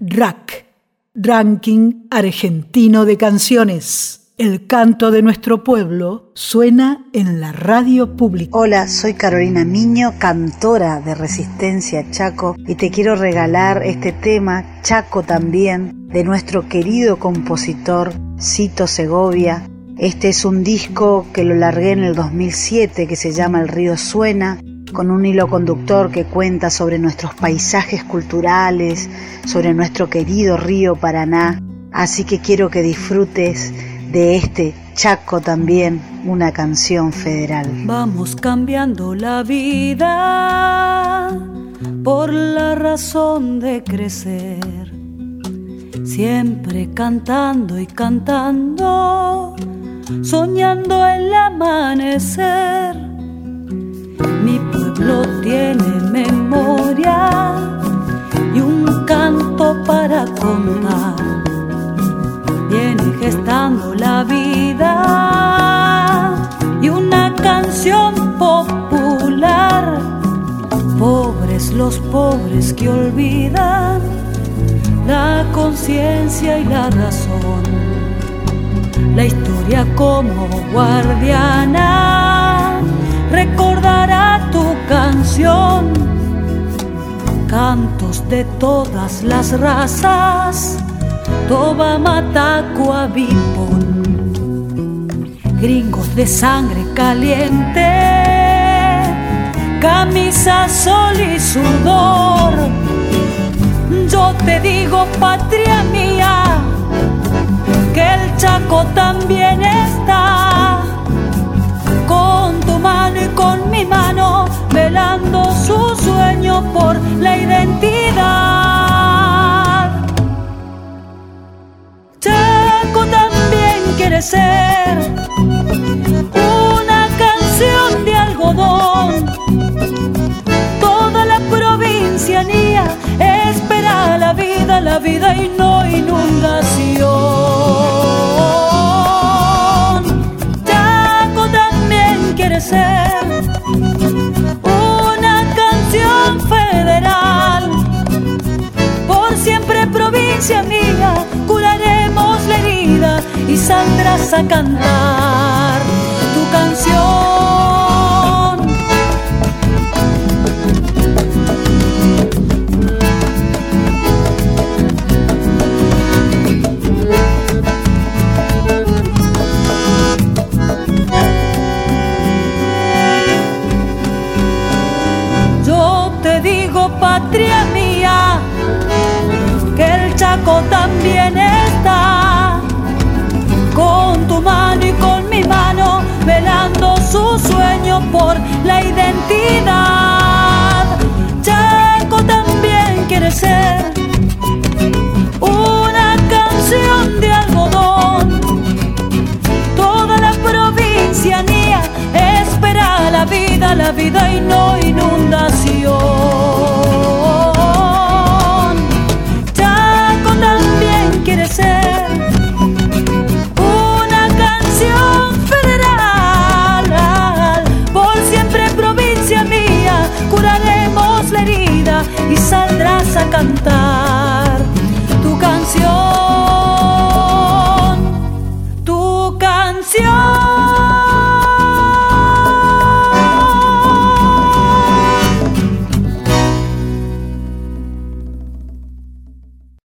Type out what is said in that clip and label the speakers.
Speaker 1: RAC, Ranking Argentino de Canciones. El canto de nuestro pueblo suena en la radio pública.
Speaker 2: Hola, soy Carolina Miño, cantora de Resistencia Chaco, y te quiero regalar este tema, Chaco también, de nuestro querido compositor Cito Segovia. Este es un disco que lo largué en el 2007 que se llama El río suena, con un hilo conductor que cuenta sobre nuestros paisajes culturales, sobre nuestro querido río Paraná. Así que quiero que disfrutes de este Chaco también, una canción federal.
Speaker 3: Vamos cambiando la vida por la razón de crecer, siempre cantando y cantando, soñando el amanecer. Mi pueblo tiene memoria y un canto para contar, viene gestando la vida y una canción popular. Pobres los pobres que olvidan la conciencia y la razón, la historia como guardiana recordará tu canción. Cantos de todas las razas, Toba, Matacua, Bipón, gringos de sangre caliente, camisa, sol y sudor. Yo te digo, patria mía, que el Chaco también está con tu mano y con mi mano, velando su sueño por la identidad. Chaco también quiere ser una canción de algodón. Toda la provincianía espera la vida y no inundación. Chaco también quiere ser una canción federal. Por siempre provincia mía, curaremos la herida y saldrás a cantar tu canción. Yo te digo, patria mía, que el Chaco también está con tu mano y con mi mano, velando su sueño por la identidad. Chaco también quiere ser una canción de algodón. Toda la provincianía espera la vida y no